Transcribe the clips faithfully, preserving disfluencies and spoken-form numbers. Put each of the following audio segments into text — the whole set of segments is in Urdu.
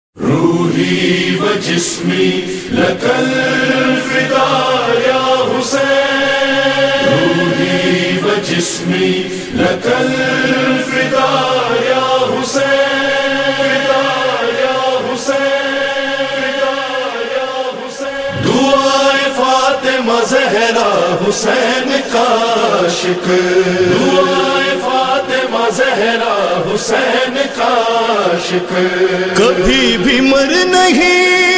روحی و جسمی لک الفدا یا حسین، روحی و جسمی لک الفدا یا حسین، فدا یا حسین، فدا یا حسین۔ دعائے فاطمہ زہرا حسین کا عاشق، دعائے فاطمہ زہرا حسین کا عاشق، کبھی بھی مر نہیں،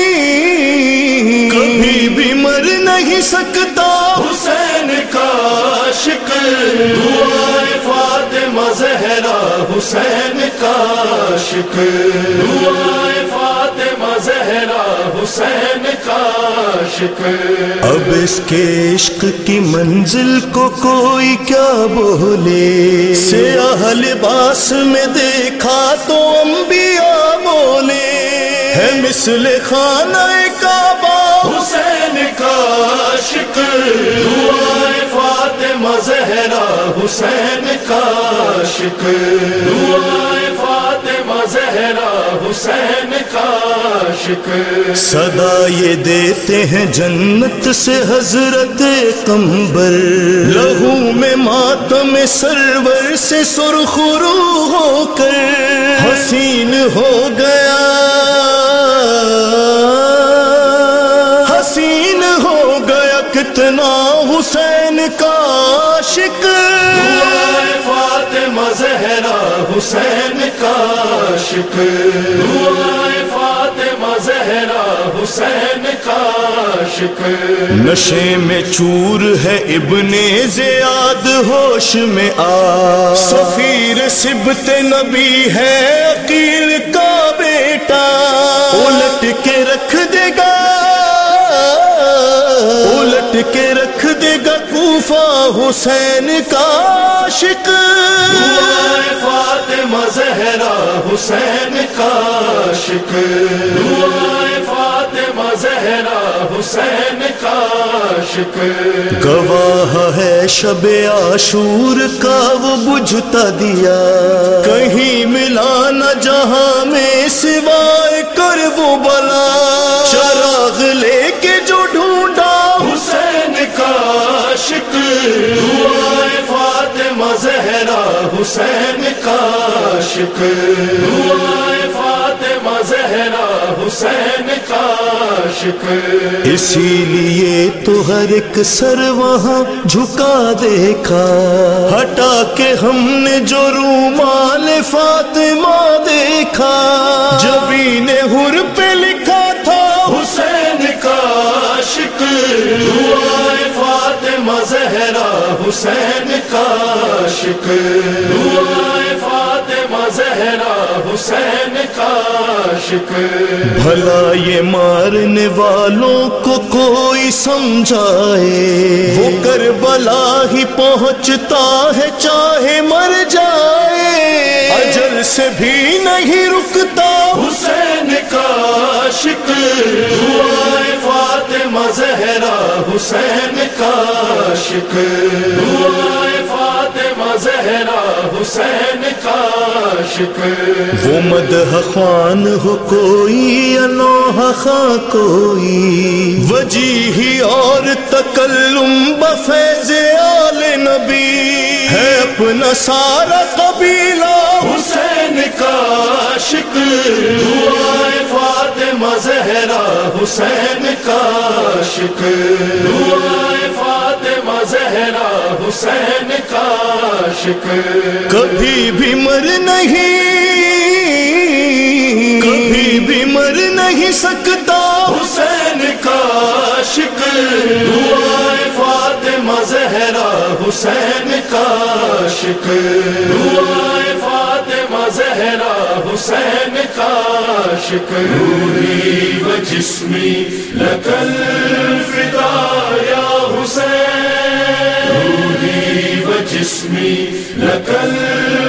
کبھی بھی مر نہیں سکتا حسین کا عاشق۔ دعائے فاطمہ زہرا حسین کا عاشق، دعائے فاطمہ زہرا حسین کا عاشق۔ اب اس کے عشق کی منزل کو کوئی کیا بولے، سیاہ لباس میں دیکھا تو انبیاء بولے، ہے مثل خانہ کعبہ حسین کا عاشق۔ دعائے فاطمہ زہرا حسین کا عاشق، دعائے فاطمہ زہرا حسین کا عاشق۔ صدا یہ دیتے ہیں جنت سے حضرت قمبر، لہو میں ماتم سرور سے سرخ رو ہو کر حسین ہو گیا، حسین ہو گیا کتنا حسین کا عاشق۔ دعائے فاطمہ زہرا حسین کا عاشق، دعائے فاطمہ زہرا حسین کا عاشق۔ نشے میں چور ہے ابن زیاد ہوش میں آ، سفیر سبت نبی ہے عقیل کا بیٹا، الٹ کے رکھ دے گا، الٹ کے رکھ دے گا کوفہ حسین کا عاشق۔ دعائے فاطمہ زہرا حسین کا عاشق، دعائے فاطمہ زہرا حسین کا عاشق۔ گواہ ہے شب عاشور کا وہ بجھتا دیا، کہیں ملا نہ جہاں میں سوائے کربلا، چراغ لے کے جو ڈھونڈا حسین کا عاشق۔ دعائے فاطمہ زہرا حسین کا عاشق، دعائے فاطمہ زہرا حسین کا عاشق۔ اسی لیے تو ہر ایک سر وہاں جھکا دیکھا، ہٹا کے ہم نے جو رومال فاطمہ دیکھا، جبین حر پہ لکھا تھا حسین کا عاشق۔ دعائے فاطمہ زہرا حسین کا عاشق، دعائے فاطمہ زہرا حسین کا عاشق۔ بھلا یہ مارنے والوں کو کوئی سمجھائے، وہ کربلا ہی پہنچتا ہے چاہے مر جائے، اجل سے بھی نہیں رکتا حسین کا عاشق۔ دعائے فاطمہ زہرا حسین کا عاشق، دعائے فاطمہ زہرا حسین کا عاشق۔ وہ مدح خوان ہو کوئی یا نوحہ خواں کوئی، وجیہی اور تکلم بفیض آل نبی، ہے اپنا سارا قبیلہ حسین کا عاشق۔ دعائے فاطمہ زہرا حسین کا عاشق، دعائے فاطمہ زہرا حسین کا عاشق۔ کبھی بھی مر نہیں، کبھی بھی مر نہیں سکتا حسین کا عاشق۔ دعائے فاطمہ زہرا حسین کا عاشق، دعائے فاطمہ زہرا حسین کا عاشق۔ روحی و جسمی لک الفدا یا حسین، روحی و جسمی لک الفدا